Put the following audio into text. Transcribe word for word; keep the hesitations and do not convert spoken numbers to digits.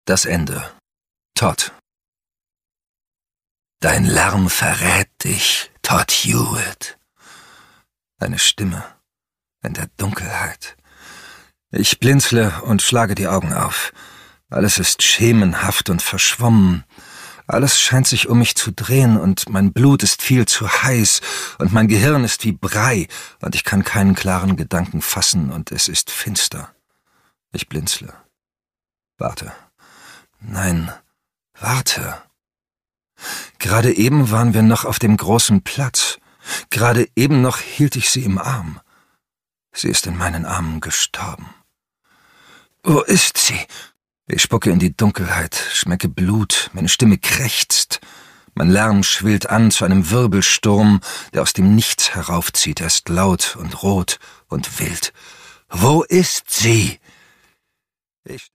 Das Ende. Todd. Dein Lärm verrät dich, Todd Hewitt. Eine Stimme in der Dunkelheit. Ich blinzle und schlage die Augen auf. Alles ist schemenhaft und verschwommen. Alles scheint sich um mich zu drehen und mein Blut ist viel zu heiß und mein Gehirn ist wie Brei und ich kann keinen klaren Gedanken fassen und es ist finster. Ich blinzle. Warte. Nein, warte. Gerade eben waren wir noch auf dem großen Platz. Gerade eben noch hielt ich sie im Arm. Sie ist in meinen Armen gestorben. Wo ist sie? Ich spucke in die Dunkelheit, schmecke Blut, meine Stimme krächzt. Mein Lärm schwillt an zu einem Wirbelsturm, der aus dem Nichts heraufzieht. Er ist laut und rot und wild. Wo ist sie? Ich